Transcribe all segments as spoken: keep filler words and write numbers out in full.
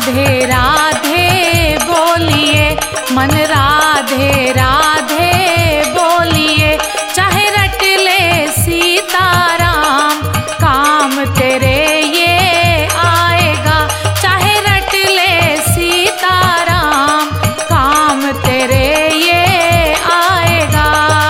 राधे राधे बोलिए, मन राधे राधे बोलिए। चाहे रट ले सीताराम, काम तेरे ये आएगा। चाहे रट ले सीताराम, काम तेरे ये आएगा।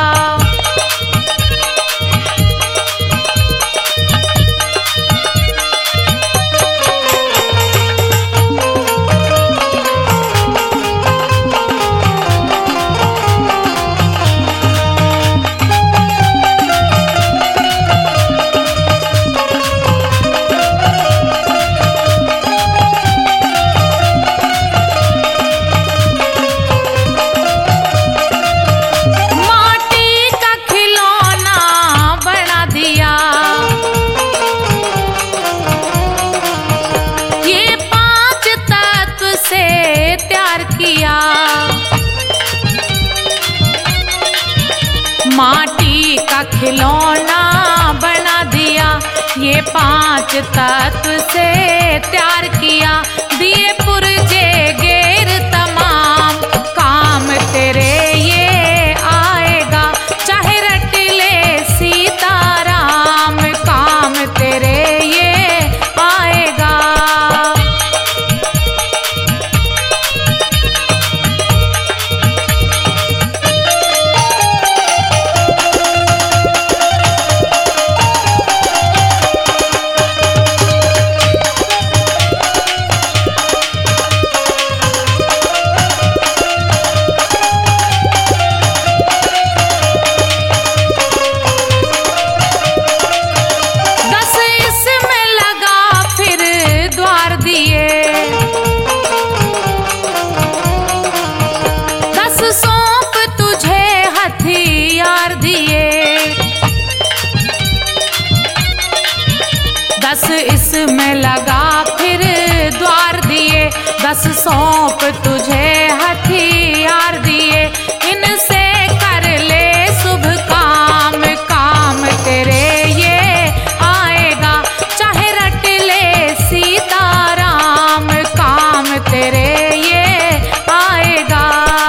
माटी का खिलौना बना दिया, ये पांच तत्व से तैयार किया। दिए पुरजे गेर तमाम, काम तेरे ये आएगा। चाहे रट ले सीताराम, काम तेरे ये आएगा। दस इसमें लगा फिर द्वार दिए, दस सौंप तुझे हथियार दिए। इनसे कर ले शुभ काम, काम तेरे ये आएगा। चाहे रट ले सीताराम, काम तेरे ये आएगा।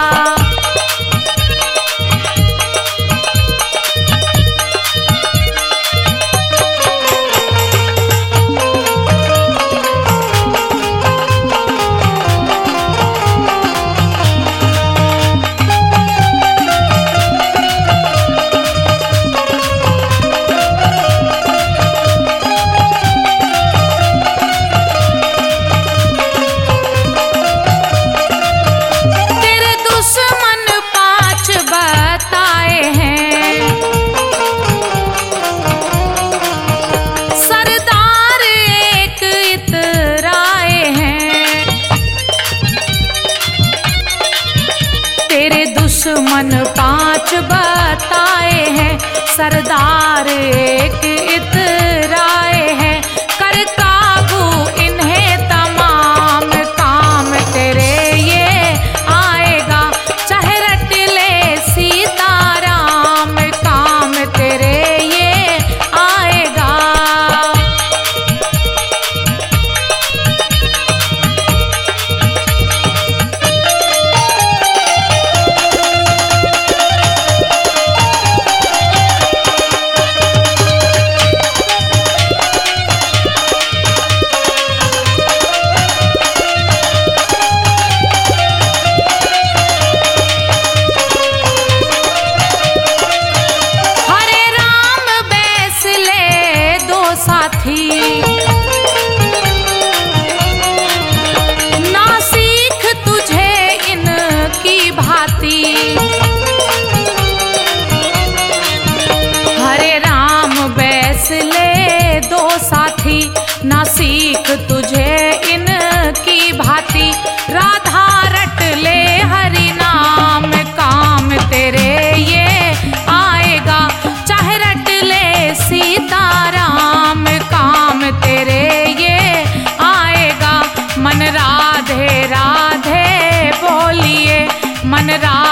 दुश्मन पांच बताए हैं, सरदार एक इतराए हैं। कर काबू इन्हें तमाम, काम तेरे ये आएगा। चाहे रट ले सीताराम, काम तेरे ये आएगा। ना सीख तुझे इनकी भांति, हरे राम बैस ले दो साथी। ना सीख तुझे इनकी भांति, राधा रट ले हरि नाम, काम तेरे ये आएगा। चाहे रट ले सीताराम, काम तेरे ये आएगा। मन राधे राधे बोलिए, मन राधे